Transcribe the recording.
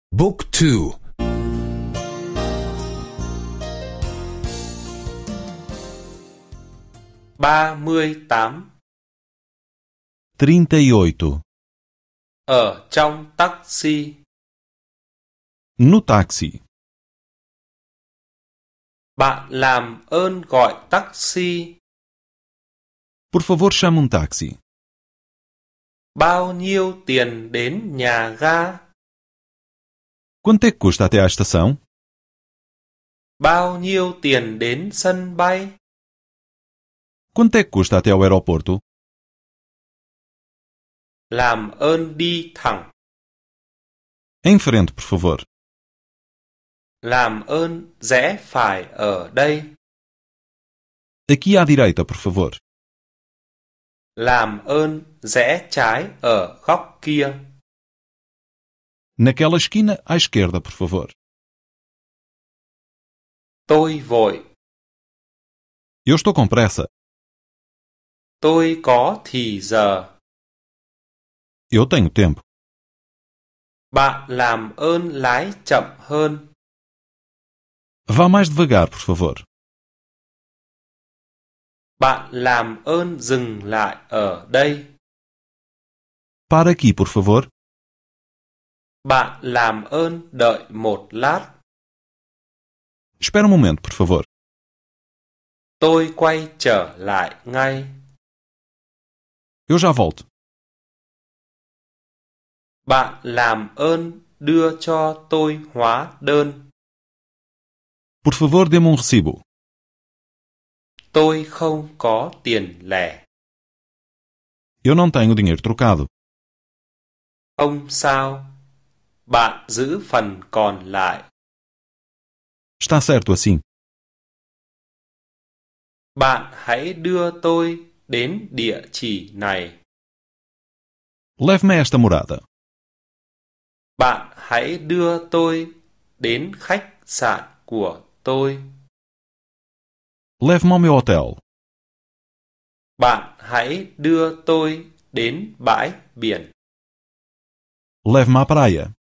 Book 2. 38. 38. Ở trong taxi. No táxi. Bạn làm ơn gọi taxi. Por favor, chame um táxi. Bao nhiêu tiền đến nhà ga? Quanto é que custa até à estação? Bao nhiêu tiền đến sân bay? Quanto é que custa até ao aeroporto? Làm ơn đi thẳng. Em frente, por favor. Làm ơn rẽ phải ở đây. Aqui à direita, por favor. Làm ơn rẽ trái ở góc kia. Naquela esquina, à esquerda, por favor. Tôi vội. Eu estou com pressa. Tôi có thì giờ. Eu tenho tempo. Bạn làm ơn lái chậm hơn. Vá mais devagar, por favor. Bạn làm ơn dừng lại ở đây. Para aqui, por favor. Bạn làm ơn đợi một lát. Espera um momento, por favor. Tôi quay trở lại ngay. Eu já volto. Bạn làm ơn đưa cho tôi hóa đơn. Por favor, dê-me um recibo. Tôi không có tiền lẻ. Eu não tenho dinheiro trocado. Không sao. Bạn giữ phần còn lại. Está certo assim. Bạn hãy đưa tôi đến địa chỉ này. Leve-me a esta morada. Bạn hãy đưa tôi đến khách sạn của tôi. Leve-me ao meu hotel. Bạn hãy đưa tôi đến bãi biển. Leve-me à praia.